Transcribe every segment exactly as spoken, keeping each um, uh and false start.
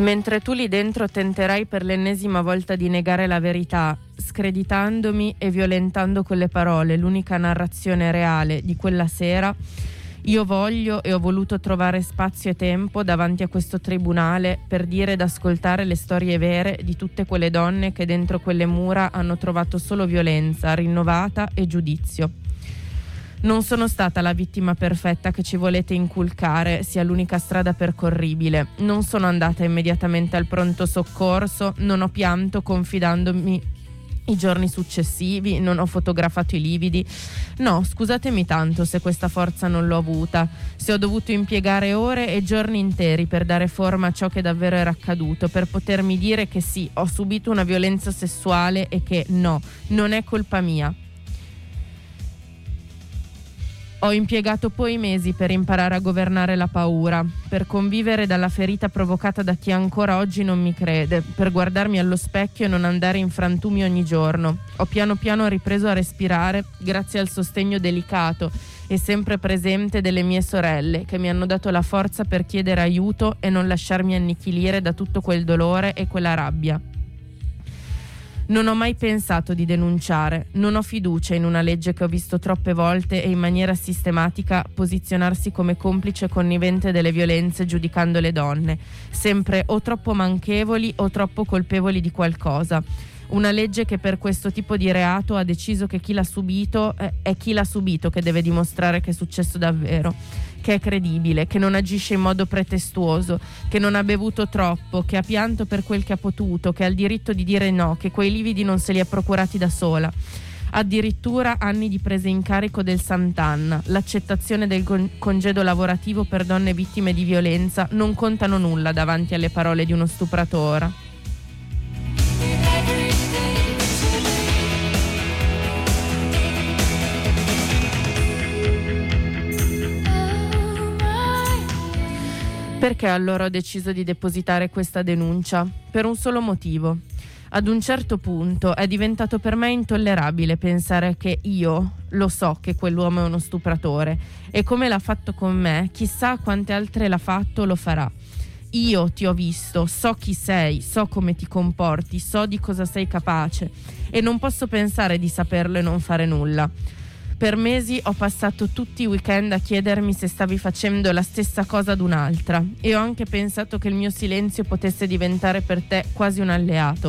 Mentre tu lì dentro tenterai per l'ennesima volta di negare la verità, screditandomi e violentando con le parole l'unica narrazione reale di quella sera, io voglio e ho voluto trovare spazio e tempo davanti a questo tribunale per dire ed ascoltare le storie vere di tutte quelle donne che dentro quelle mura hanno trovato solo violenza, rinnovata e giudizio. Non sono stata la vittima perfetta che ci volete inculcare sia l'unica strada percorribile. Non sono andata immediatamente al pronto soccorso, non ho pianto confidandomi i giorni successivi, non ho fotografato i lividi. No, scusatemi tanto se questa forza non l'ho avuta, se ho dovuto impiegare ore e giorni interi per dare forma a ciò che davvero era accaduto, per potermi dire che sì, ho subito una violenza sessuale e che no, non è colpa mia. Ho impiegato poi mesi per imparare a governare la paura, per convivere dalla ferita provocata da chi ancora oggi non mi crede, per guardarmi allo specchio e non andare in frantumi ogni giorno. Ho piano piano ripreso a respirare grazie al sostegno delicato e sempre presente delle mie sorelle, che mi hanno dato la forza per chiedere aiuto e non lasciarmi annichilire da tutto quel dolore e quella rabbia. Non ho mai pensato di denunciare, non ho fiducia in una legge che ho visto troppe volte e in maniera sistematica posizionarsi come complice connivente delle violenze giudicando le donne, sempre o troppo manchevoli o troppo colpevoli di qualcosa. Una legge che per questo tipo di reato ha deciso che chi l'ha subito eh, è chi l'ha subito che deve dimostrare che è successo davvero, che è credibile, che non agisce in modo pretestuoso, che non ha bevuto troppo, che ha pianto per quel che ha potuto, che ha il diritto di dire no, che quei lividi non se li ha procurati da sola. Addirittura anni di presa in carico del Sant'Anna, l'accettazione del con- congedo lavorativo per donne vittime di violenza non contano nulla davanti alle parole di uno stupratore. Perché allora ho deciso di depositare questa denuncia? Per un solo motivo. Ad un certo punto è diventato per me intollerabile pensare che io lo so che quell'uomo è uno stupratore e come l'ha fatto con me, chissà quante altre l'ha fatto lo farà. Io ti ho visto, so chi sei, so come ti comporti, so di cosa sei capace e non posso pensare di saperlo e non fare nulla. Per mesi ho passato tutti i weekend a chiedermi se stavi facendo la stessa cosa ad un'altra e ho anche pensato che il mio silenzio potesse diventare per te quasi un alleato.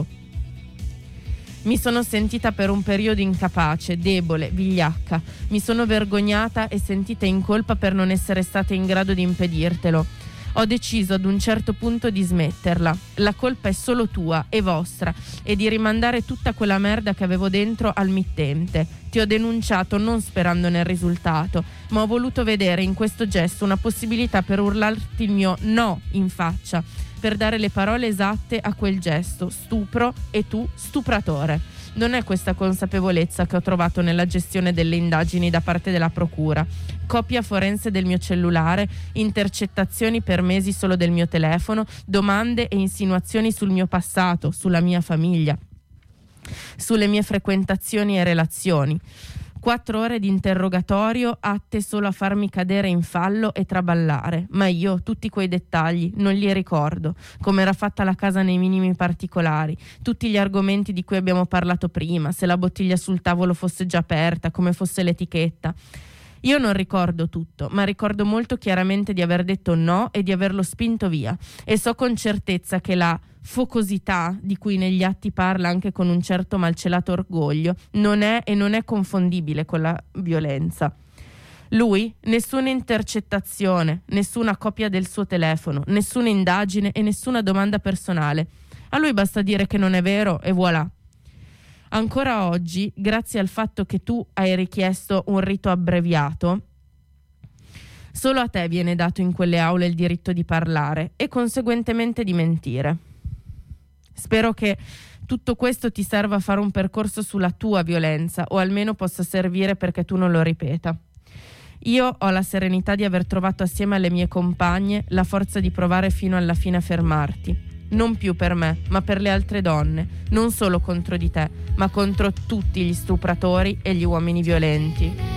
Mi sono sentita per un periodo incapace, debole, vigliacca. Mi sono vergognata e sentita in colpa per non essere stata in grado di impedirtelo. Ho deciso ad un certo punto di smetterla. La colpa è solo tua e vostra e di rimandare tutta quella merda che avevo dentro al mittente. Ti ho denunciato non sperando nel risultato, ma ho voluto vedere in questo gesto una possibilità per urlarti il mio no in faccia, per dare le parole esatte a quel gesto, stupro e tu stupratore. Non è questa consapevolezza che ho trovato nella gestione delle indagini da parte della procura. Copia forense del mio cellulare, intercettazioni per mesi solo del mio telefono, domande e insinuazioni sul mio passato, sulla mia famiglia, sulle mie frequentazioni e relazioni. Quattro ore di interrogatorio atte solo a farmi cadere in fallo e traballare, ma io tutti quei dettagli non li ricordo, come era fatta la casa nei minimi particolari, tutti gli argomenti di cui abbiamo parlato prima, se la bottiglia sul tavolo fosse già aperta, come fosse l'etichetta. Io non ricordo tutto, ma ricordo molto chiaramente di aver detto no e di averlo spinto via, e so con certezza che la focosità di cui negli atti parla anche con un certo malcelato orgoglio non è e non è confondibile con la violenza. Lui, nessuna intercettazione, nessuna copia del suo telefono, nessuna indagine e nessuna domanda personale. A lui basta dire che non è vero e voilà. Ancora oggi, grazie al fatto che tu hai richiesto un rito abbreviato, solo a te viene dato in quelle aule il diritto di parlare e conseguentemente di mentire. Spero che tutto questo ti serva a fare un percorso sulla tua violenza o almeno possa servire perché tu non lo ripeta. Io ho la serenità di aver trovato assieme alle mie compagne la forza di provare fino alla fine a fermarti. Non più per me, ma per le altre donne, non solo contro di te, ma contro tutti gli stupratori e gli uomini violenti.